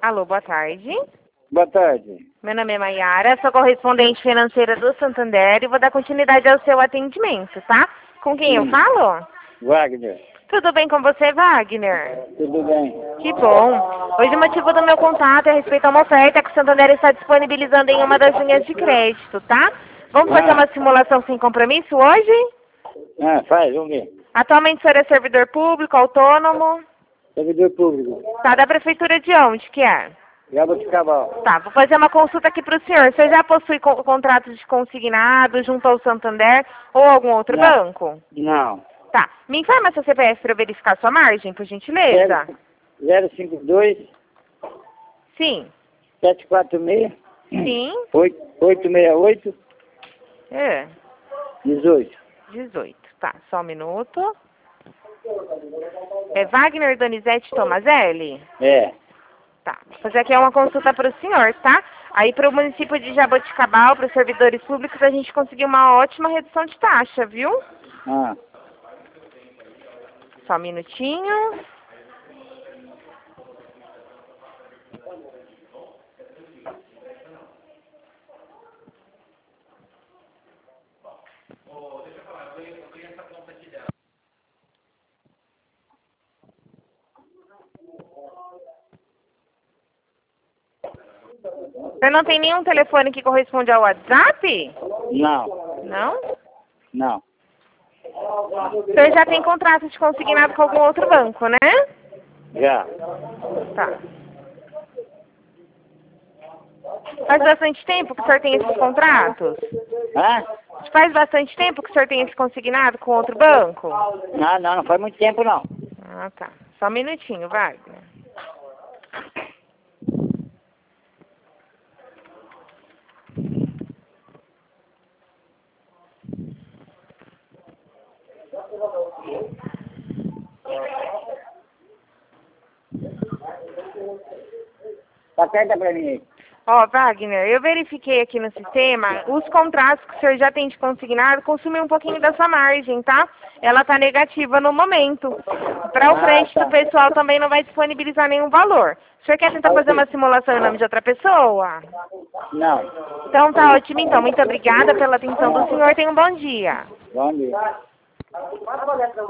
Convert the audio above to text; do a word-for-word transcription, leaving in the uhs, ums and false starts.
Alô, boa tarde. Boa tarde. Meu nome é Maiara, sou correspondente financeira do Santander e vou dar continuidade ao seu atendimento, tá? Com quem eu Sim. falo? Wagner. Tudo bem com você, Wagner? Tudo bem? Que bom. Hoje o motivo do meu contato é a respeito a uma oferta que o Santander está disponibilizando em uma das linhas de crédito, tá? Vamos fazer Ah. uma simulação sem compromisso hoje? Ah, faz, vamos ver. Atualmente o senhor é servidor público, autônomo? Servidor público. Tá, da prefeitura de onde que é? Jaboticabal. Tá, vou fazer uma consulta aqui para o senhor. Você já possui co contrato de consignado junto ao Santander ou algum outro Não. banco? Não. Tá. Me informa seu C P F para eu verificar sua margem, por gentileza? zero cinco dois, Sim. sete quatro seis, Sim. oito seis oito, É. dezoito. dezoito. Tá, só um minuto. É Wagner Donizete Tomazelli? É. Tá. Vou fazer aqui uma consulta para o senhor, tá? Aí para o município de Jaboticabal, para os servidores públicos, a gente conseguiu uma ótima redução de taxa, viu? Ah. Só um minutinho. Você não tem nenhum telefone que corresponde ao WhatsApp? Não. Não? Não. Você já tem contrato de consignado com algum outro banco, né? Já. Tá. Faz bastante tempo que o senhor tem esses contratos? Hã? Faz bastante tempo que o senhor tem esse consignado com outro banco? Não, não, não faz muito tempo não. Ah, tá. Só um minutinho, Wagner. Aperta pra mim aí. Ó, Wagner, eu verifiquei aqui no sistema, os contratos que o senhor já tem de consignado consumem um pouquinho da sua margem, tá? Ela tá negativa no momento. Para o Ah, crédito tá. pessoal também não vai disponibilizar nenhum valor. O senhor quer tentar fazer uma simulação em nome de outra pessoa? Não. Então tá ótimo, então. Muito obrigada pela atenção do senhor. Tenha um bom dia. Bom dia.